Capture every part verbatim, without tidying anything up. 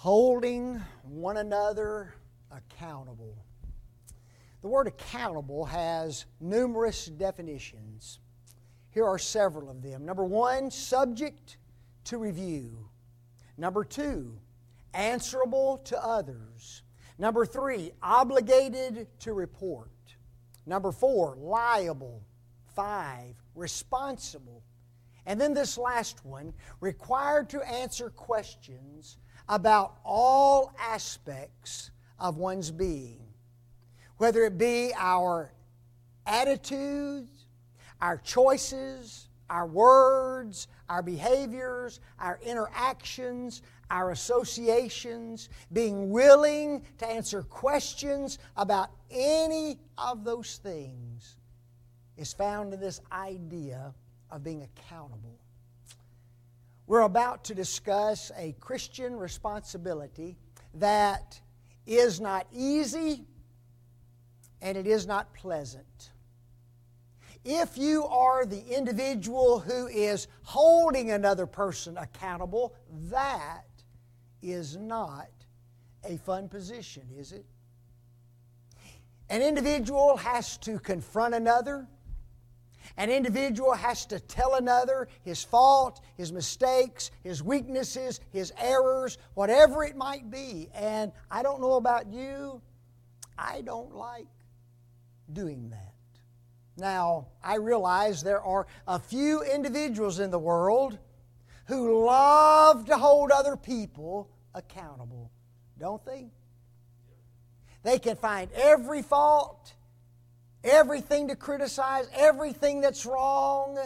Holding one another accountable. The word accountable has numerous definitions. Here are several of them. Number one, subject to review. Number two, answerable to others. Number three, obligated to report. Number four, liable. Five, responsible. And then this last one, required to answer questions about all aspects of one's being. Whether it be our attitudes, our choices, our words, our behaviors, our interactions, our associations, being willing to answer questions about any of those things is found in this idea of being accountable. We're about to discuss a Christian responsibility that is not easy and it is not pleasant. If you are the individual who is holding another person accountable, that is not a fun position, is it? An individual has to confront another. An individual has to tell another his fault, his mistakes, his weaknesses, his errors, whatever it might be. And I don't know about you, I don't like doing that. Now, I realize there are a few individuals in the world who love to hold other people accountable, don't they? They can find every fault, everything to criticize, everything that's wrong.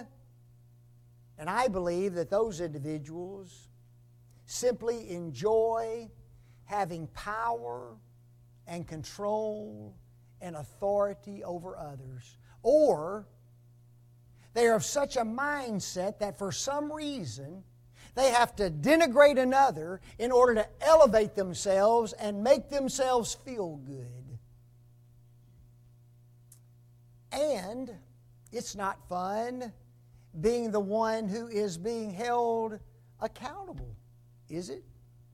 And I believe that those individuals simply enjoy having power and control and authority over others. Or they are of such a mindset that for some reason they have to denigrate another in order to elevate themselves and make themselves feel good. And it's not fun being the one who is being held accountable, is it?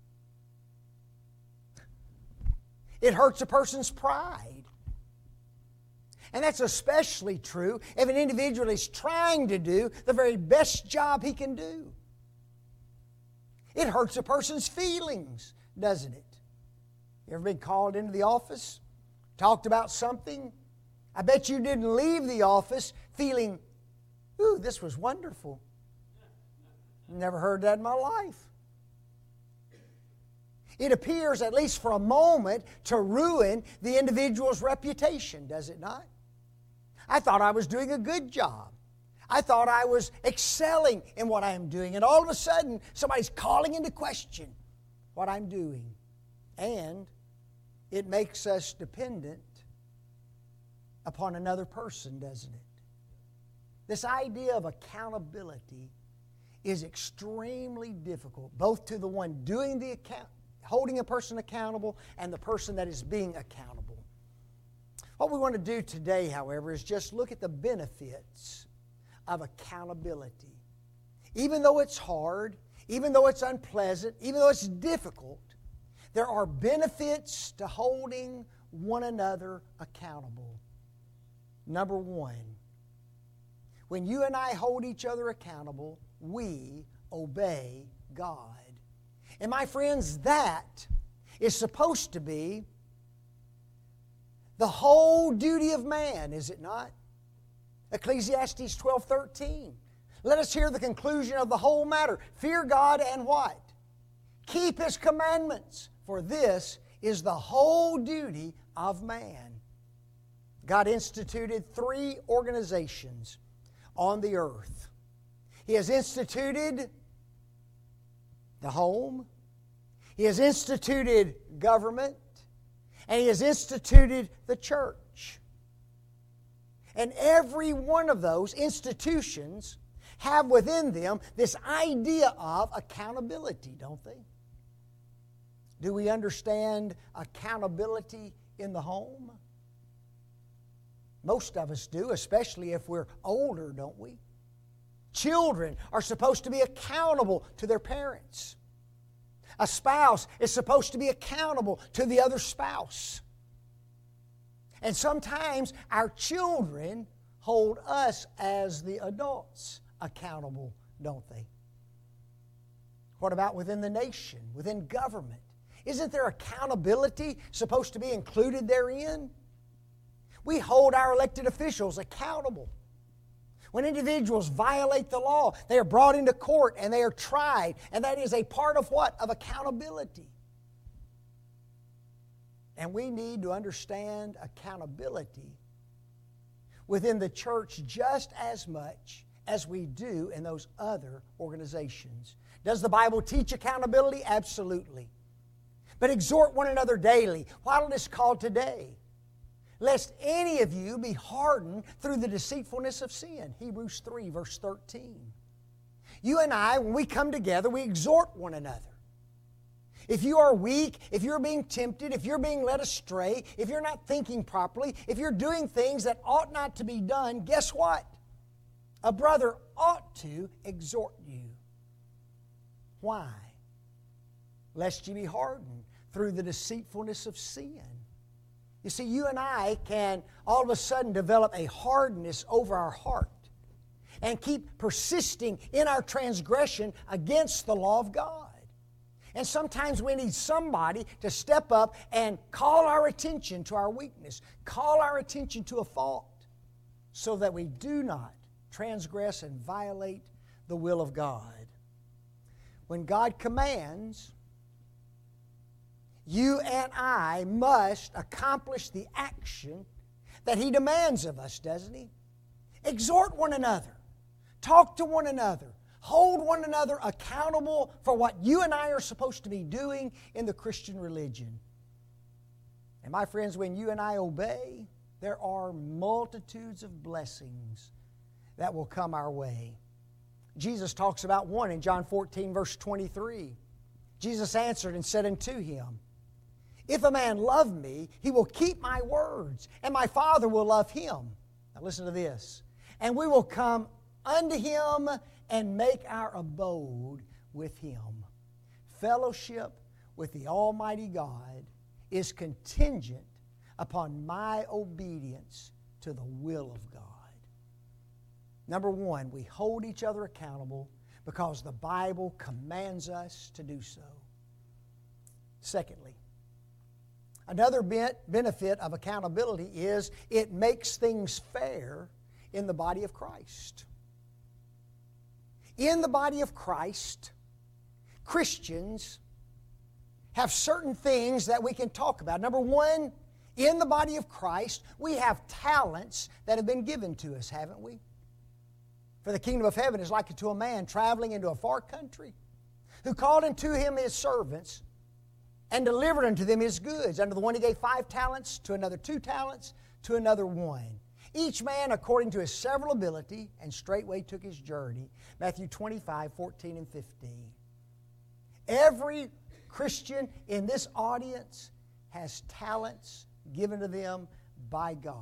It hurts a person's pride. And that's especially true if an individual is trying to do the very best job he can do. It hurts a person's feelings, doesn't it? You ever been called into the office, talked about something? I bet you didn't leave the office feeling, ooh, this was wonderful. Never heard that in my life. It appears, at least for a moment, to ruin the individual's reputation, does it not? I thought I was doing a good job. I thought I was excelling in what I am doing. And all of a sudden, somebody's calling into question what I'm doing. And it makes us dependent upon another person, doesn't it? This idea of accountability is extremely difficult, both to the one doing the account, holding a person accountable, and the person that is being accountable. What we want to do today, however, is just look at the benefits of accountability. Even though it's hard, even though it's unpleasant, even though it's difficult, there are benefits to holding one another accountable. Number one, when you and I hold each other accountable, we obey God. And my friends, that is supposed to be the whole duty of man, is it not? Ecclesiastes twelve thirteen. Let us hear the conclusion of the whole matter. Fear God and what? Keep His commandments, for this is the whole duty of man. God instituted three organizations on the earth. He has instituted the home, He has instituted government, and He has instituted the church. And every one of those institutions have within them this idea of accountability, don't they? Do we understand accountability in the home? Most of us do, especially if we're older, don't we? Children are supposed to be accountable to their parents. A spouse is supposed to be accountable to the other spouse. And sometimes our children hold us as the adults accountable, don't they? What about within the nation, within government? Isn't there accountability supposed to be included therein? We hold our elected officials accountable. When individuals violate the law, they are brought into court and they are tried. And that is a part of what? Of accountability. And we need to understand accountability within the church just as much as we do in those other organizations. Does the Bible teach accountability? Absolutely. But exhort one another daily, while it is called today, lest any of you be hardened through the deceitfulness of sin. Hebrews three, verse thirteen. You and I, when we come together, we exhort one another. If you are weak, if you're being tempted, if you're being led astray, if you're not thinking properly, if you're doing things that ought not to be done, guess what? A brother ought to exhort you. Why? Lest you be hardened through the deceitfulness of sin. You see, you and I can all of a sudden develop a hardness over our heart and keep persisting in our transgression against the law of God. And sometimes we need somebody to step up and call our attention to our weakness, call our attention to a fault, so that we do not transgress and violate the will of God. When God commands, you and I must accomplish the action that He demands of us, doesn't He? Exhort one another. Talk to one another. Hold one another accountable for what you and I are supposed to be doing in the Christian religion. And my friends, when you and I obey, there are multitudes of blessings that will come our way. Jesus talks about one in John fourteen, verse twenty-three. Jesus answered and said unto him, If a man love me, he will keep my words, and my Father will love him. Now listen to this. And we will come unto him and make our abode with him. Fellowship with the Almighty God is contingent upon my obedience to the will of God. Number one, we hold each other accountable because the Bible commands us to do so. Secondly, another benefit of accountability is it makes things fair in the body of Christ. In the body of Christ, Christians have certain things that we can talk about. Number one, in the body of Christ, we have talents that have been given to us, haven't we? For the kingdom of heaven is like unto a man traveling into a far country, who called unto him his servants and delivered unto them his goods. Unto the one he gave five talents, to another two talents, to another one. Each man according to his several ability, and straightway took his journey. Matthew twenty-five, fourteen and fifteen. Every Christian in this audience has talents given to them by God.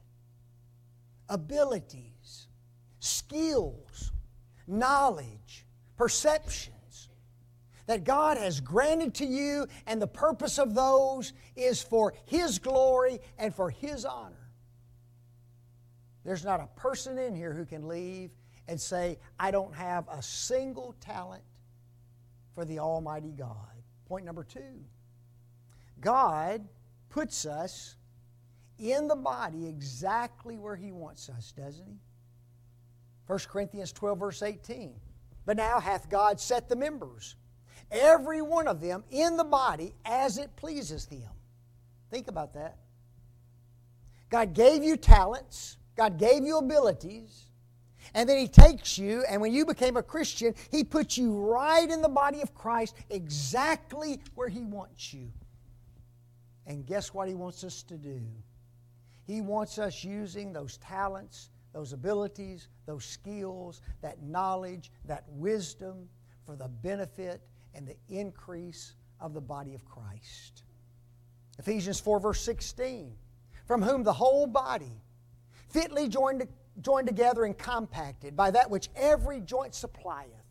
Abilities, skills, knowledge, perceptions that God has granted to you, and the purpose of those is for His glory and for His honor. There's not a person in here who can leave and say, I don't have a single talent for the Almighty God. Point number two, God puts us in the body exactly where He wants us, doesn't He? First Corinthians twelve, verse eighteen. But now hath God set the members, every one of them, in the body as it pleases Him. Think about that. God gave you talents. God gave you abilities. And then He takes you, and when you became a Christian, He puts you right in the body of Christ exactly where He wants you. And guess what He wants us to do? He wants us using those talents, those abilities, those skills, that knowledge, that wisdom for the benefit and the increase of the body of Christ. Ephesians four, verse sixteen. From whom the whole body, fitly joined, joined together and compacted by that which every joint supplieth,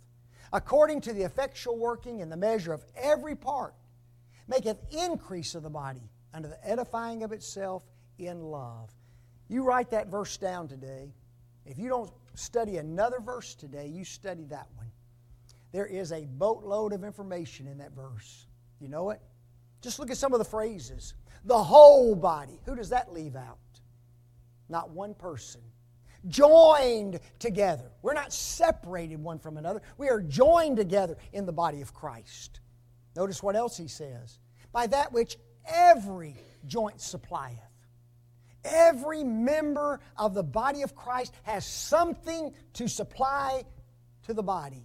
according to the effectual working in the measure of every part, maketh increase of the body unto the edifying of itself in love. You write that verse down today. If you don't study another verse today, you study that one. There is a boatload of information in that verse. You know it? Just look at some of the phrases. The whole body. Who does that leave out? Not one person. Joined together. We're not separated one from another. We are joined together in the body of Christ. Notice what else he says. By that which every joint supplieth. Every member of the body of Christ has something to supply to the body.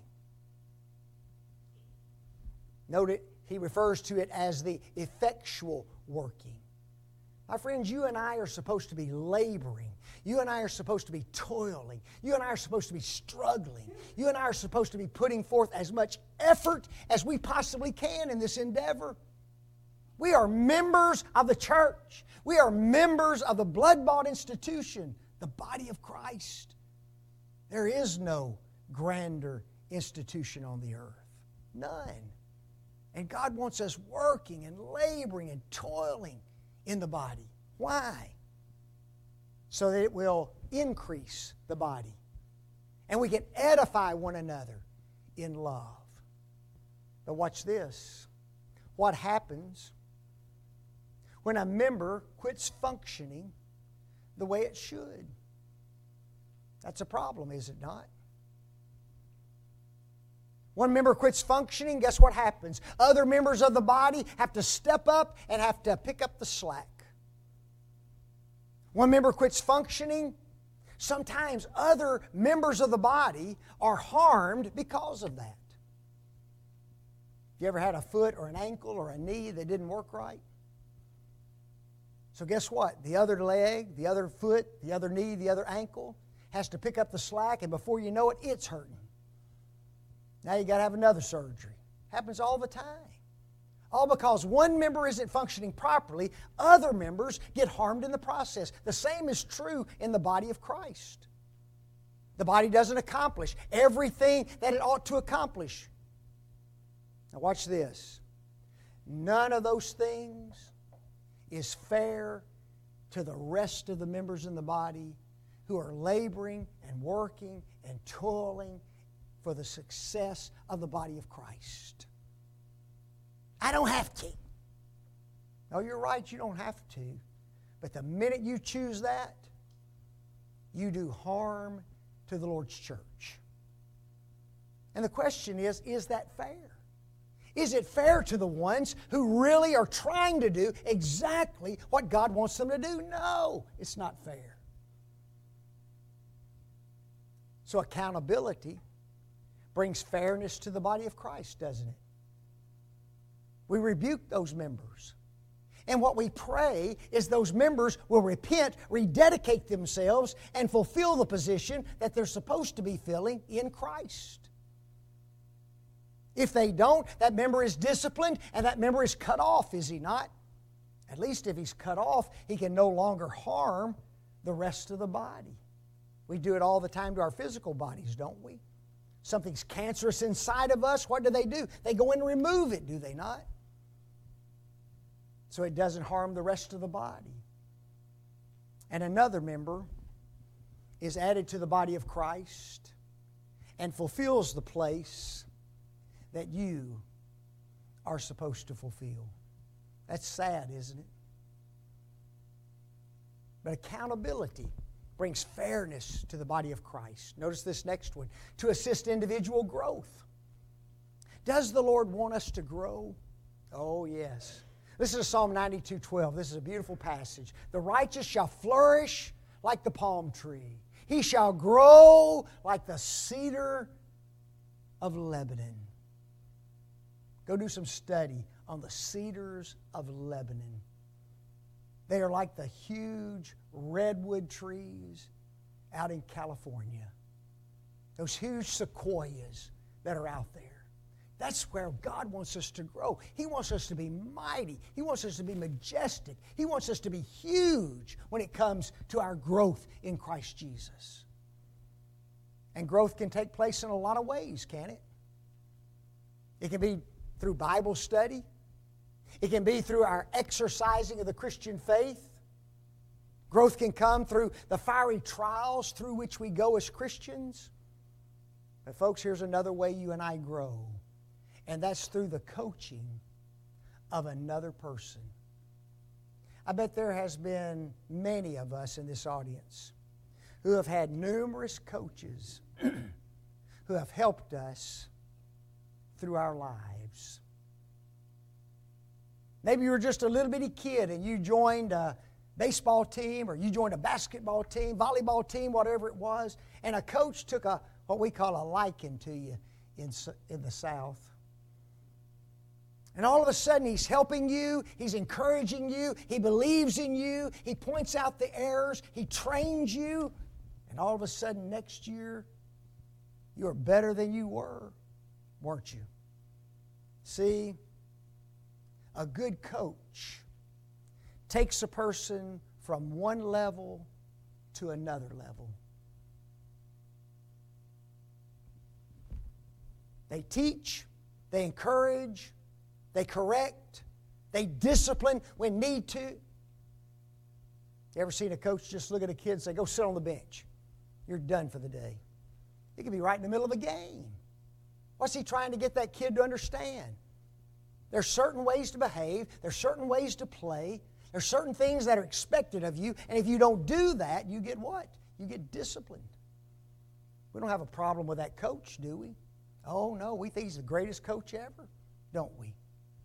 Note it, he refers to it as the effectual working. My friends, you and I are supposed to be laboring. You and I are supposed to be toiling. You and I are supposed to be struggling. You and I are supposed to be putting forth as much effort as we possibly can in this endeavor. We are members of the church. We are members of the blood-bought institution, the body of Christ. There is no grander institution on the earth. None. And God wants us working and laboring and toiling in the body. Why? So that it will increase the body. And we can edify one another in love. But watch this. What happens when a member quits functioning the way it should? That's a problem, is it not? One member quits functioning, guess what happens? Other members of the body have to step up and have to pick up the slack. One member quits functioning, sometimes other members of the body are harmed because of that. You ever had a foot or an ankle or a knee that didn't work right? So guess what? The other leg, the other foot, the other knee, the other ankle has to pick up the slack, and before you know it, it's hurting. Now you got to have another surgery. Happens all the time. All because one member isn't functioning properly, other members get harmed in the process. The same is true in the body of Christ. The body doesn't accomplish everything that it ought to accomplish. Now watch this. None of those things is fair to the rest of the members in the body who are laboring and working and toiling for the success of the body of Christ. I don't have to. No, you're right, you don't have to. But the minute you choose that, you do harm to the Lord's church. And the question is, is that fair? Is it fair to the ones who really are trying to do exactly what God wants them to do? No, it's not fair. So accountability brings fairness to the body of Christ, doesn't it? We rebuke those members. And what we pray is those members will repent, rededicate themselves, and fulfill the position that they're supposed to be filling in Christ. If they don't, that member is disciplined and that member is cut off, is he not? At least if he's cut off, he can no longer harm the rest of the body. We do it all the time to our physical bodies, don't we? Something's cancerous inside of us, what do they do? They go in and remove it, do they not? So it doesn't harm the rest of the body. And another member is added to the body of Christ and fulfills the place that you are supposed to fulfill. That's sad, isn't it? But accountability brings fairness to the body of Christ. Notice this next one. To assist individual growth. Does the Lord want us to grow? Oh, yes. Listen to Psalm ninety-two twelve. This is a beautiful passage. The righteous shall flourish like the palm tree. He shall grow like the cedar of Lebanon. Go do some study on the cedars of Lebanon. They are like the huge redwood trees out in California. Those huge sequoias that are out there. That's where God wants us to grow. He wants us to be mighty. He wants us to be majestic. He wants us to be huge when it comes to our growth in Christ Jesus. And growth can take place in a lot of ways, can it? It can be through Bible study. It can be through our exercising of the Christian faith. Growth can come through the fiery trials through which we go as Christians. But folks, here's another way you and I grow, and that's through the coaching of another person. I bet there has been many of us in this audience who have had numerous coaches who have helped us through our lives. Maybe you were just a little bitty kid and you joined a baseball team, or you joined a basketball team, volleyball team, whatever it was, and a coach took a what we call a liking to you in, in the South. And all of a sudden he's helping you, he's encouraging you, he believes in you, he points out the errors, he trains you, and all of a sudden next year you're better than you were, weren't you? See, a good coach takes a person from one level to another level. They teach, they encourage, they correct, they discipline when need to. You ever seen a coach just look at a kid and say, go sit on the bench? You're done for the day. It could be right in the middle of a game. What's he trying to get that kid to understand? There's certain ways to behave. There's certain ways to play. There's certain things that are expected of you. And if you don't do that, you get what? You get disciplined. We don't have a problem with that coach, do we? Oh, no, we think he's the greatest coach ever, don't we?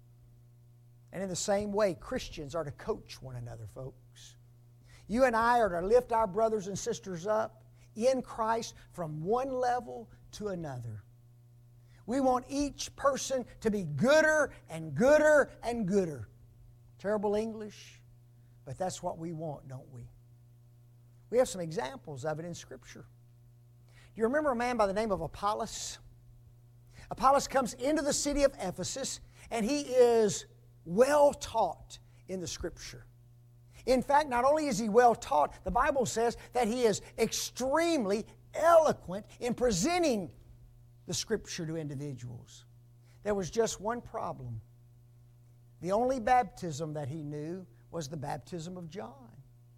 And in the same way, Christians are to coach one another, folks. You and I are to lift our brothers and sisters up in Christ from one level to another. We want each person to be gooder and gooder and gooder. Terrible English, but that's what we want, don't we? We have some examples of it in Scripture. Do you remember a man by the name of Apollos? Apollos comes into the city of Ephesus, and he is well taught in the Scripture. In fact, not only is he well taught, the Bible says that he is extremely eloquent in presenting the Scripture to individuals. There was just one problem. The only baptism that he knew was the baptism of John.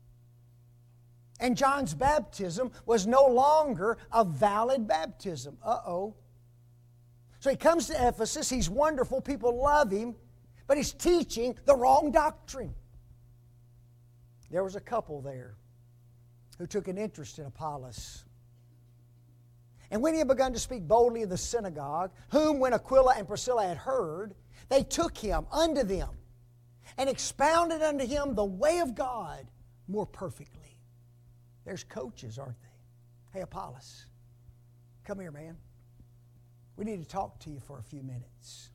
And John's baptism was no longer a valid baptism. Uh-oh. So he comes to Ephesus, he's wonderful, people love him, but he's teaching the wrong doctrine. There was a couple there who took an interest in Apollos. And when he had begun to speak boldly in the synagogue, whom when Aquila and Priscilla had heard, they took him unto them and expounded unto him the way of God more perfectly. There's coaches, aren't they? Hey, Apollos, come here, man. We need to talk to you for a few minutes.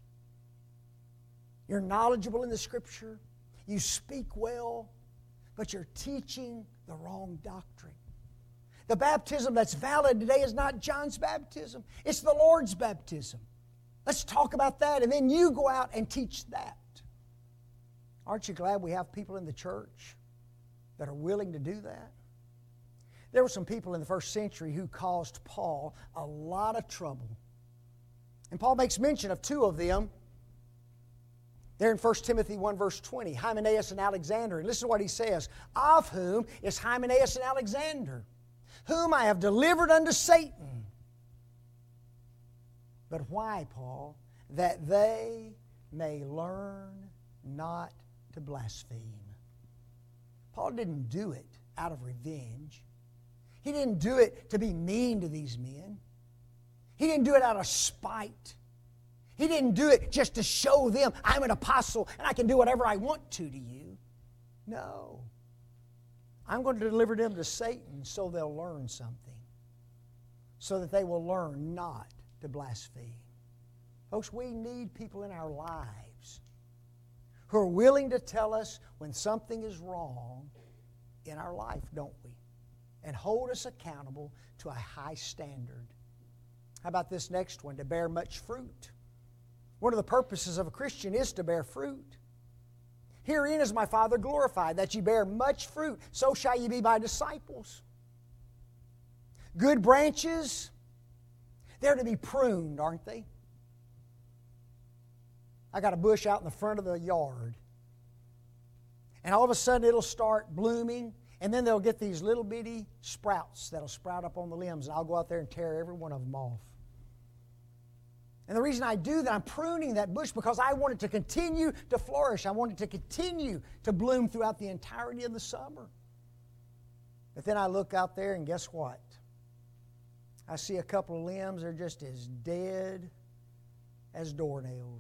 You're knowledgeable in the Scripture. You speak well, but you're teaching the wrong doctrine. The baptism that's valid today is not John's baptism. It's the Lord's baptism. Let's talk about that, and then you go out and teach that. Aren't you glad we have people in the church that are willing to do that? There were some people in the first century who caused Paul a lot of trouble. And Paul makes mention of two of them there in First Timothy one verse twenty, Hymenaeus and Alexander. And listen to what he says, of whom is Hymenaeus and Alexander, whom I have delivered unto Satan. But why, Paul? That they may learn not to blaspheme. Paul didn't do it out of revenge. He didn't do it to be mean to these men. He didn't do it out of spite. He didn't do it just to show them I'm an apostle and I can do whatever I want to to you. No. I'm going to deliver them to Satan so they'll learn something. So that they will learn not to blaspheme. Folks, we need people in our lives who are willing to tell us when something is wrong in our life, don't we? And hold us accountable to a high standard. How about this next one? To bear much fruit. One of the purposes of a Christian is to bear fruit. Herein is my Father glorified, that ye bear much fruit, so shall ye be my disciples. Good branches, they're to be pruned, aren't they? I got a bush out in the front of the yard. And all of a sudden it'll start blooming, and then they'll get these little bitty sprouts that'll sprout up on the limbs, and I'll go out there and tear every one of them off. And the reason I do that, I'm pruning that bush because I want it to continue to flourish. I want it to continue to bloom throughout the entirety of the summer. But then I look out there, and guess what? I see a couple of limbs that are just as dead as doornails.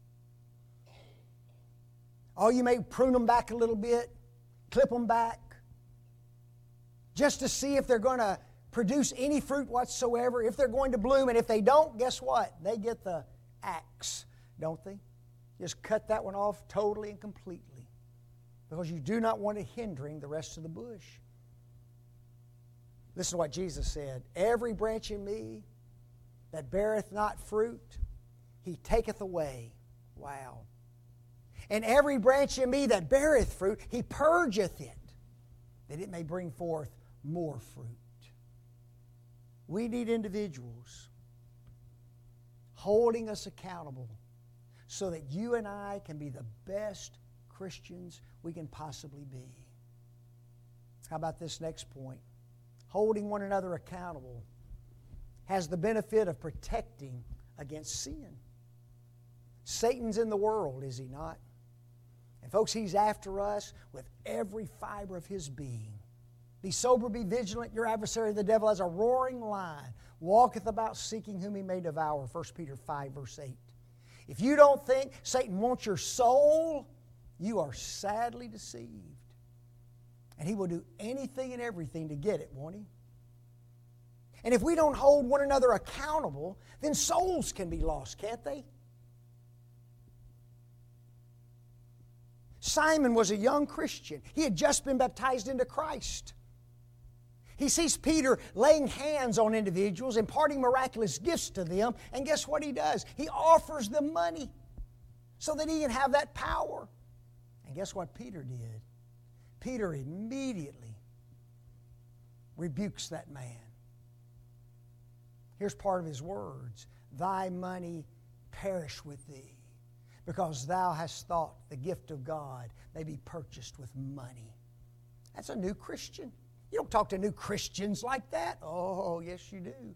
Oh, you may prune them back a little bit, clip them back, just to see if they're going to produce any fruit whatsoever, if they're going to bloom. And if they don't, guess what? They get the axe, don't they? Just cut that one off totally and completely, because you do not want it hindering the rest of the bush. Listen to what Jesus said. Every branch in me that beareth not fruit, He taketh away. Wow. And every branch in me that beareth fruit, He purgeth it, that it may bring forth more fruit. We need individuals holding us accountable so that you and I can be the best Christians we can possibly be. How about this next point? Holding one another accountable has the benefit of protecting against sin. Satan's in the world, is he not? And folks, he's after us with every fiber of his being. Be sober, be vigilant. Your adversary, the devil, as a roaring lion, walketh about seeking whom he may devour. First Peter five, verse eight. If you don't think Satan wants your soul, you are sadly deceived. And he will do anything and everything to get it, won't he? And if we don't hold one another accountable, then souls can be lost, can't they? Simon was a young Christian. He had just been baptized into Christ. He sees Peter laying hands on individuals, imparting miraculous gifts to them, and guess what he does? He offers them money so that he can have that power. And guess what Peter did? Peter immediately rebukes that man. Here's part of his words. Thy money perish with thee, because thou hast thought the gift of God may be purchased with money. That's a new Christian. You don't talk to new Christians like that. Oh, yes you do.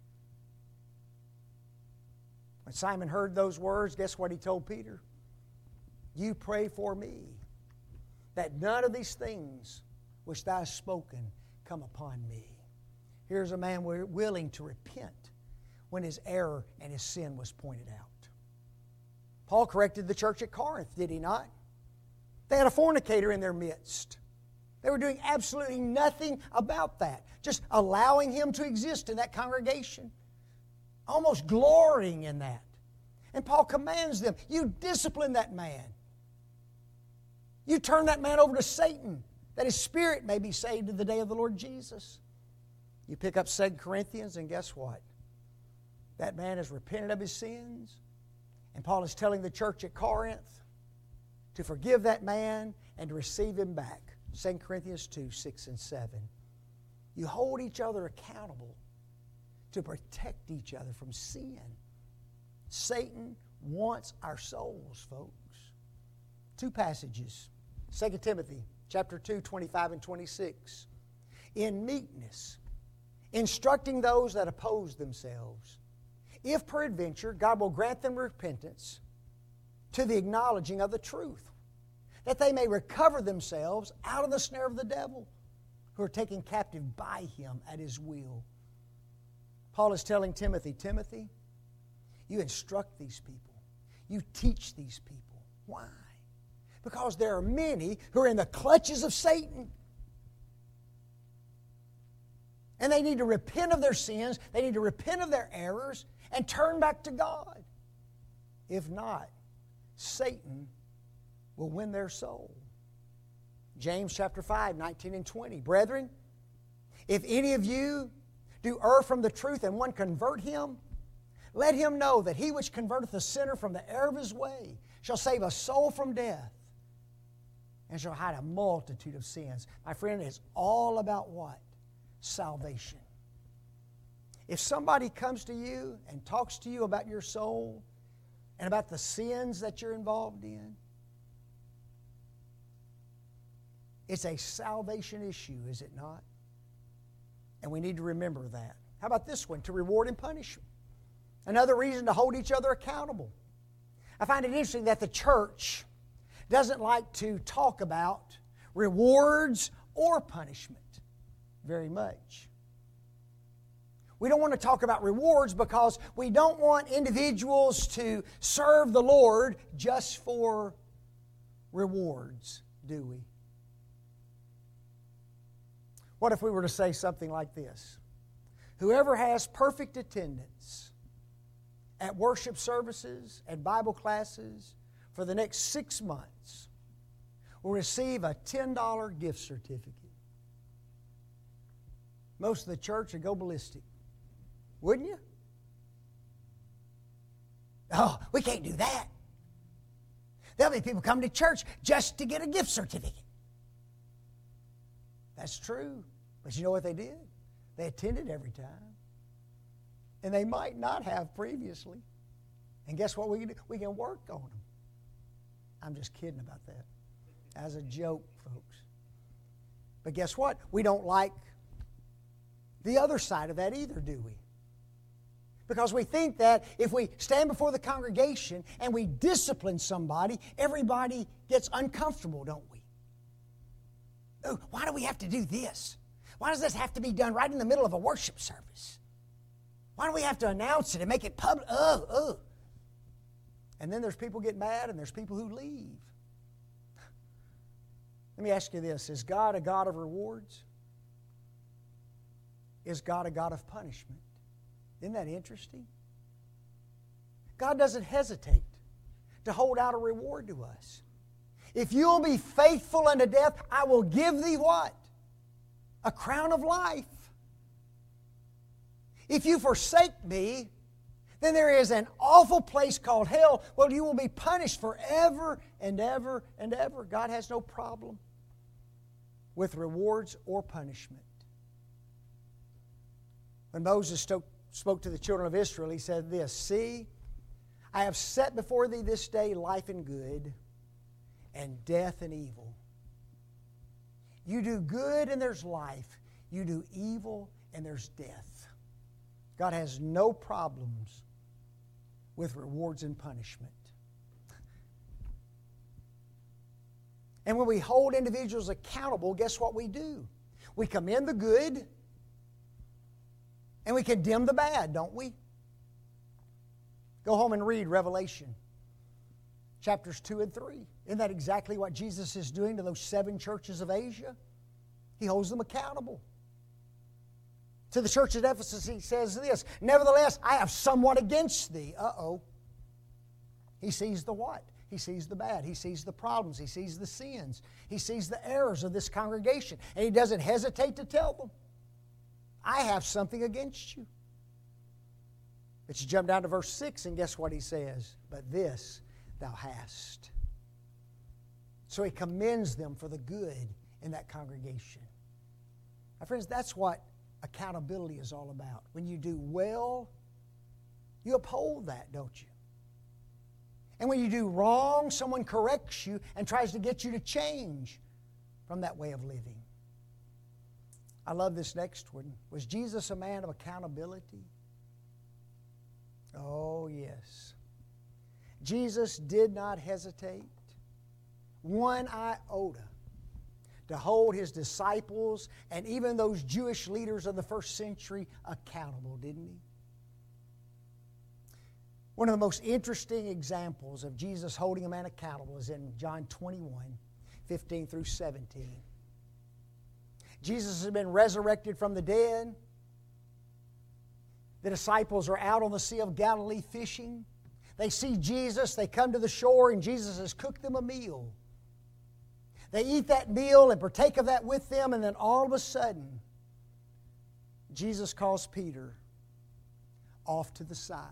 When Simon heard those words, guess what he told Peter? You pray for me, that none of these things which thou hast spoken come upon me. Here's a man willing to repent when his error and his sin was pointed out. Paul corrected the church at Corinth, did he not? They had a fornicator in their midst. They were doing absolutely nothing about that, just allowing him to exist in that congregation, almost glorying in that. And Paul commands them, you discipline that man. You turn that man over to Satan, that his spirit may be saved in the day of the Lord Jesus. You pick up Second Corinthians, and guess what? That man has repented of his sins. And Paul is telling the church at Corinth to forgive that man and to receive him back. Second Corinthians two, six and seven. You hold each other accountable to protect each other from sin. Satan wants our souls, folks. Two passages. Second Timothy chapter two, twenty-five and twenty-six. In meekness, instructing those that oppose themselves, if peradventure God will grant them repentance to the acknowledging of the truth, that they may recover themselves out of the snare of the devil, who are taken captive by him at his will. Paul is telling Timothy, Timothy, you instruct these people. You teach these people. Why? Because there are many who are in the clutches of Satan. And they need to repent of their sins. They need to repent of their errors and turn back to God. If not, Satan will win their soul. James chapter five, nineteen and twenty. Brethren, if any of you do err from the truth and one convert him, let him know that he which converteth a sinner from the error of his way shall save a soul from death and shall hide a multitude of sins. My friend, it's all about what? Salvation. If somebody comes to you and talks to you about your soul, and about the sins that you're involved in. It's a salvation issue, is it not? And we need to remember that. How about this one? To reward and punish. Another reason to hold each other accountable. I find it interesting that the church doesn't like to talk about rewards or punishment very much. We don't want to talk about rewards because we don't want individuals to serve the Lord just for rewards, do we? What if we were to say something like this? Whoever has perfect attendance at worship services, at Bible classes, for the next six months will receive a ten dollar gift certificate. Most of the church would go ballistic. Wouldn't you? Oh, we can't do that. There'll be people come to church just to get a gift certificate. That's true. But you know what they did? They attended every time. And they might not have previously. And guess what we can do? We can work on them. I'm just kidding about that. As a joke, folks. But guess what? We don't like the other side of that either, do we? Because we think that if we stand before the congregation and we discipline somebody, everybody gets uncomfortable, don't we? Oh, why do we have to do this? Why does this have to be done right in the middle of a worship service? Why do we have to announce it and make it public? Oh, oh. And then there's people get mad and there's people who leave. Let me ask you this. Is God a God of rewards? Is God a God of punishment? Isn't that interesting? God doesn't hesitate to hold out a reward to us. If you'll be faithful unto death, I will give thee what? A crown of life. If you forsake me, then there is an awful place called hell. Well, you will be punished forever and ever and ever. God has no problem with rewards or punishment. When Moses spoke to the children of Israel, he said this, See, I have set before thee this day life and good, and death and evil. You do good and there's life. You do evil and there's death. God has no problems with rewards and punishment. And when we hold individuals accountable, guess what we do? We commend the good and we condemn the bad, don't we? Go home and read Revelation chapters two and three. Isn't that exactly what Jesus is doing to those seven churches of Asia? He holds them accountable. To the church at Ephesus, he says this, Nevertheless, I have somewhat against thee. Uh-oh. He sees the what? He sees the bad. He sees the problems. He sees the sins. He sees the errors of this congregation. And he doesn't hesitate to tell them, I have something against you. But you jump down to verse six and guess what he says? But this thou hast. So he commends them for the good in that congregation. My friends, that's what accountability is all about. When you do well, you uphold that, don't you? And when you do wrong, someone corrects you and tries to get you to change from that way of living. I love this next one. Was Jesus a man of accountability? Oh, yes. Jesus did not hesitate one iota to hold his disciples and even those Jewish leaders of the first century accountable, didn't he? One of the most interesting examples of Jesus holding a man accountable is in John twenty-one, fifteen through seventeen. Jesus has been resurrected from the dead. The disciples are out on the Sea of Galilee fishing. They see Jesus. They come to the shore, and Jesus has cooked them a meal. They eat that meal and partake of that with them, and then all of a sudden, Jesus calls Peter off to the side.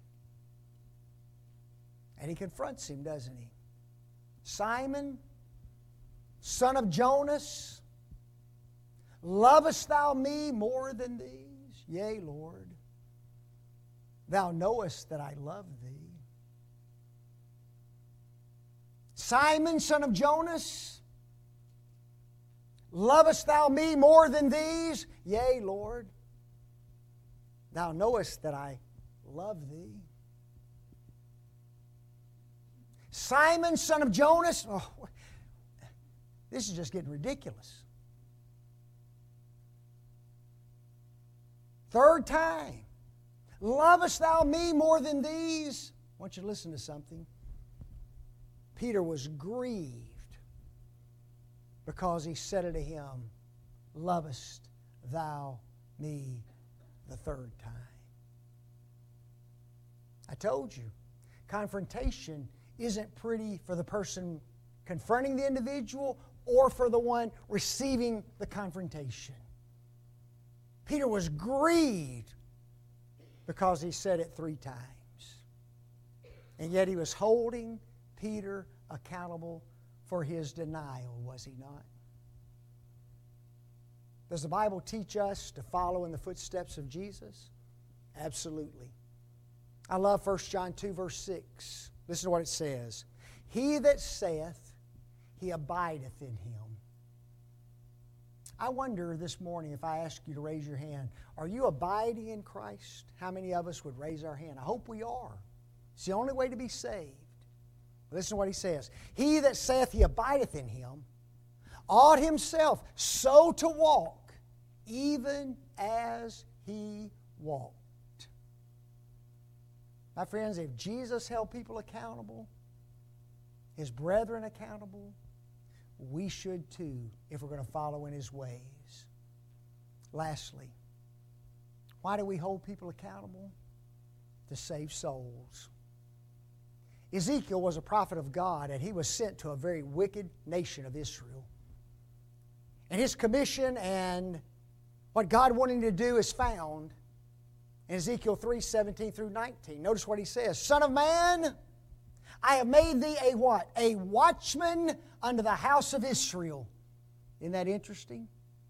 And he confronts him, doesn't he? Simon, son of Jonas, lovest thou me more than these? Yea, Lord. Thou knowest that I love thee. Simon, son of Jonas, lovest thou me more than these? Yea, Lord, thou knowest that I love thee. Simon, son of Jonas, oh, this is just getting ridiculous. Third time, lovest thou me more than these? I want you to listen to something. Peter was grieved because he said unto him, lovest thou me the third time? I told you, confrontation isn't pretty for the person confronting the individual or for the one receiving the confrontation. Peter was grieved because he said it three times. And yet he was holding Peter accountable for his denial, was he not? Does the Bible teach us to follow in the footsteps of Jesus? Absolutely. I love First John two, verse six. Listen to what it says. He that saith, he abideth in him. I wonder this morning if I ask you to raise your hand, are you abiding in Christ? How many of us would raise our hand? I hope we are. It's the only way to be saved. Listen to what he says. He that saith he abideth in him ought himself so to walk, even as he walked. My friends, if Jesus held people accountable, His brethren accountable, we should too if we're going to follow in His ways. Lastly, why do we hold people accountable? To save souls. Ezekiel was a prophet of God, and he was sent to a very wicked nation of Israel. And his commission and what God wanted him to do is found in Ezekiel three, seventeen through nineteen. Notice what he says. Son of man, I have made thee a what? A watchman unto the house of Israel. Isn't that interesting?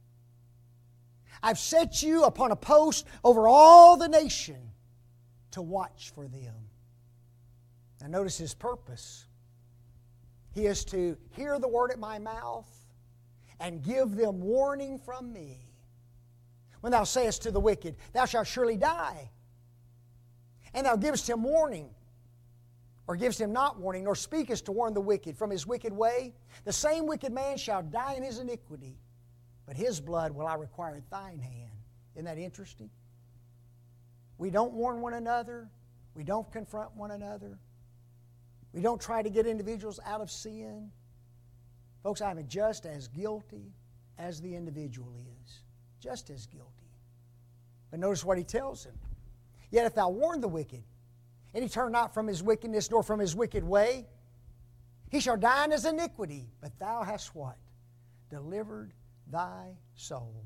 I've set you upon a post over all the nation to watch for them. Now notice his purpose. He is to hear the word at my mouth and give them warning from me. When thou sayest to the wicked, thou shalt surely die, and thou givest him warning, or givest him not warning, nor speakest to warn the wicked from his wicked way, the same wicked man shall die in his iniquity, but his blood will I require at thine hand. Isn't that interesting? We don't warn one another. We don't confront one another. We don't try to get individuals out of sin. Folks, I'm just as guilty as the individual is. Just as guilty. But notice what he tells him. Yet if thou warn the wicked, and he turn not from his wickedness nor from his wicked way, he shall die in his iniquity. But thou hast what? Delivered thy soul.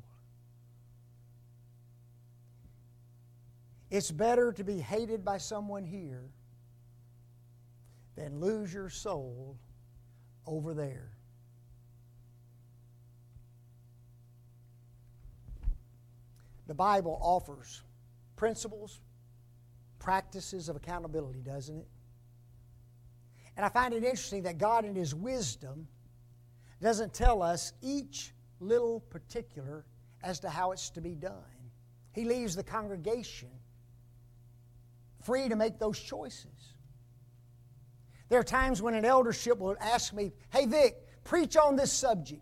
It's better to be hated by someone here than lose your soul over there. The Bible offers principles, practices of accountability, doesn't it? And I find it interesting that God in His wisdom doesn't tell us each little particular as to how it's to be done. He leaves the congregation free to make those choices. There are times when an eldership will ask me, hey Vic, preach on this subject.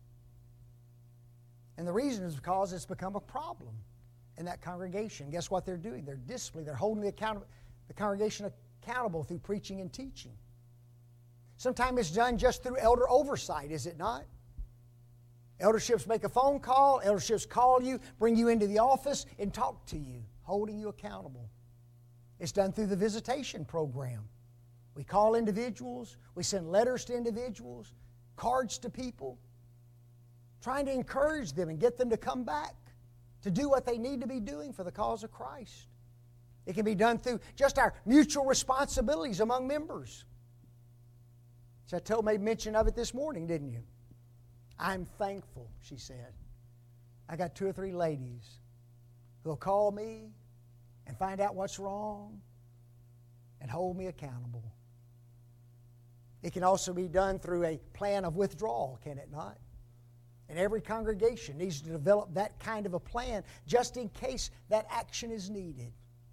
And the reason is because it's become a problem in that congregation. Guess what they're doing? They're disciplining. They're holding the, account- the congregation accountable through preaching and teaching. Sometimes it's done just through elder oversight, is it not? Elderships make a phone call. Elderships call you, bring you into the office, and talk to you, holding you accountable. It's done through the visitation program. We call individuals. We send letters to individuals, cards to people, trying to encourage them and get them to come back to do what they need to be doing for the cause of Christ. It can be done through just our mutual responsibilities among members. So I told, made mention of it this morning, didn't you? I'm thankful, she said. I got two or three ladies who'll call me and find out what's wrong and hold me accountable. It can also be done through a plan of withdrawal, can it not? And every congregation needs to develop that kind of a plan just in case that action is needed.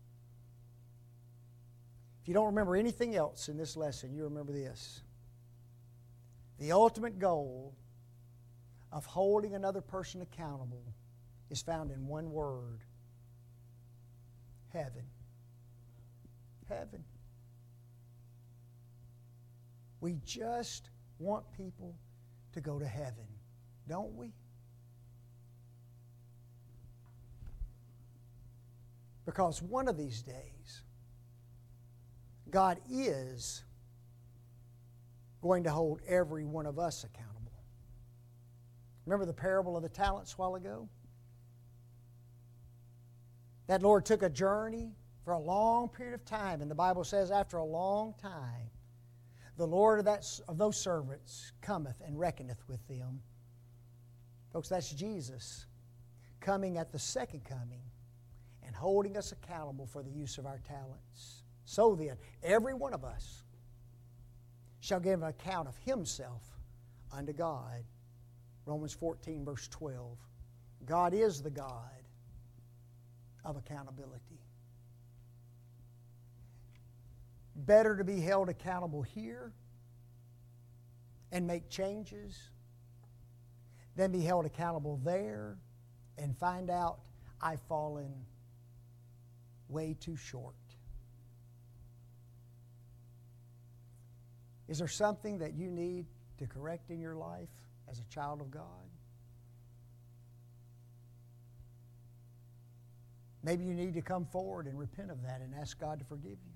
If you don't remember anything else in this lesson, you remember this. The ultimate goal of holding another person accountable is found in one word: heaven. Heaven. We just want people to go to heaven, don't we? Because one of these days, God is going to hold every one of us accountable. Remember the parable of the talents a while ago? That Lord took a journey for a long period of time, and the Bible says after a long time, the Lord of, that, of those servants cometh and reckoneth with them. Folks, that's Jesus coming at the second coming and holding us accountable for the use of our talents. So then, every one of us shall give an account of himself unto God. Romans fourteen, verse twelve. God is the God of accountability. Better to be held accountable here and make changes than be held accountable there and find out I've fallen way too short. Is there something that you need to correct in your life as a child of God? Maybe you need to come forward and repent of that and ask God to forgive you.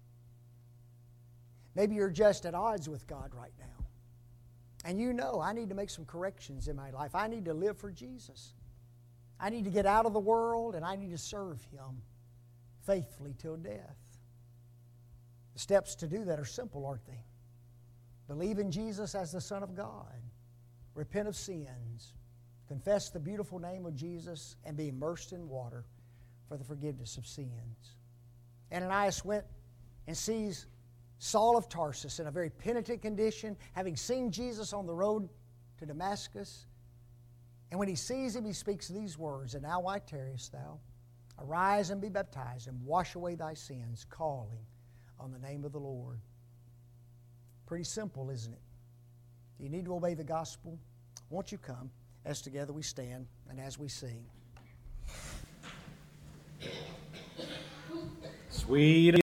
Maybe you're just at odds with God right now. And you know, I need to make some corrections in my life. I need to live for Jesus. I need to get out of the world and I need to serve Him faithfully till death. The steps to do that are simple, aren't they? Believe in Jesus as the Son of God. Repent of sins. Confess the beautiful name of Jesus and be immersed in water for the forgiveness of sins. Ananias went and sees Saul of Tarsus in a very penitent condition, having seen Jesus on the road to Damascus. And when he sees him, he speaks these words, "And now why tarriest thou? Arise and be baptized and wash away thy sins, calling on the name of the Lord." Pretty simple, isn't it? Do you need to obey the gospel? Won't you come as together we stand and as we sing? Sweet